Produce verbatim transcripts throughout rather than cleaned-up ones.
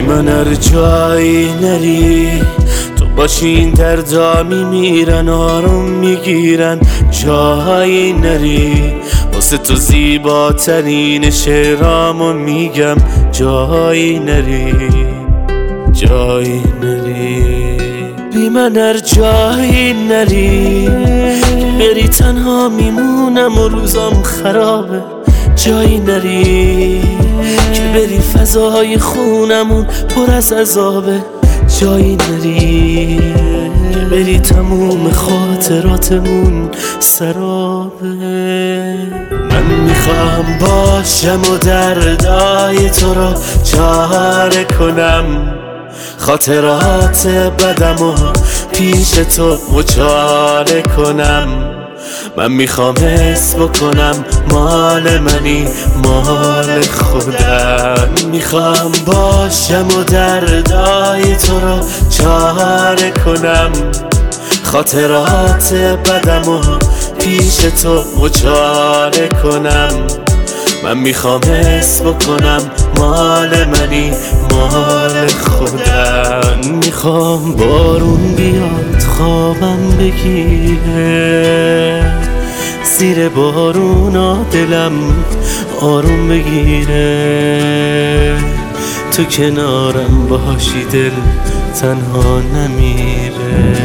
من هر جایی نری تو باشی این دردا میمیرن آروم میگیرن جایی نری واسه تو زیباترین شعرامو میگم جایی نری جایی نری بی من هر جایی نری بری تنها میمونم و روزام خرابه جایی نری که بری فضای خونمون پر از عذابه جایی نری که بری تموم خاطراتمون سرابه من میخوام باشم و دردای تو را چاره کنم خاطرات بدم و پیش تو مچاله کنم من میخوام حس بکنم مال منی مال خودم میخوام باشم و دردای تو را چاره کنم خاطرات بدم و پیش تو مچاله کنم من میخوام حس بکنم مال منی مال خودم میخوام بارون بیاد خوابم بگیره زیر بارونا دلم آروم بگیره تو کنارم باشی دل تنها نمیره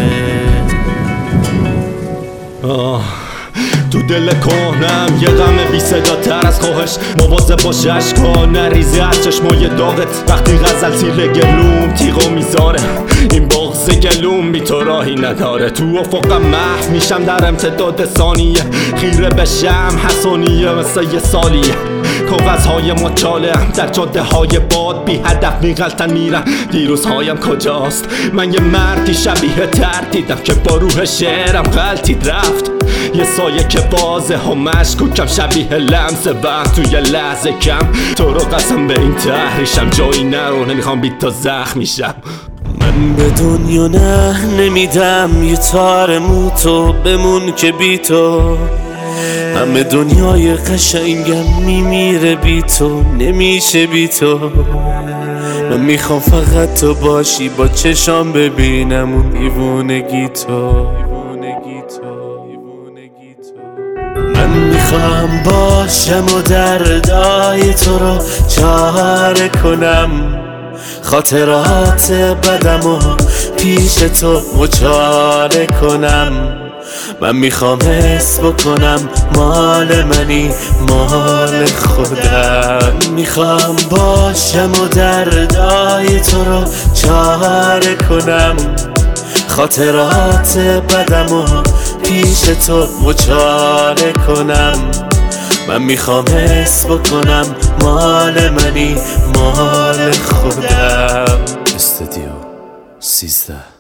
آه تو دل کهنم یه غم بی صدا تر از خواهش مواظب باش اشکا نریزه از چشمای داغت وقتی غزل تیر گلوم تیغو میذاره این بغض گلوم بی تو راهی نداره تو افقم محو میشم در امتداد ثانیه خیره بشم حسانیه مثل یه سالیه کاغذهای مچاله در جاده های باد بی هدف میغلطن میرن دیروزهایم کجاست من یه مردی شبیه تردیدم که با روح شعرم غلطید رفت یه سایه که بازه ها مشکوکم شبیه لمس وقت توی لحظه کم تو رو قسم به این تحریشم جایی نرو نمیخوام بی تو زخم میشم من به دنیا نه نمیدم یه تار مو تو بمون که بی تو همه دنیای قشنگم میمیره بی تو نمیشه بی تو من میخوام فقط تو باشی با چشام ببینم اون دیوونگی تو من میخوام باشم و دردای تو رو چاره کنم خاطرات بدم و پیش تو مچاله کنم من میخوام حس بکنم مال منی مال خودم میخوام باشم و دردای تو رو چاره کنم خاطرات بدم و پیش تو مچاله کنم من میخوام حس بکنم مال منی مال خودم استودیو سیزده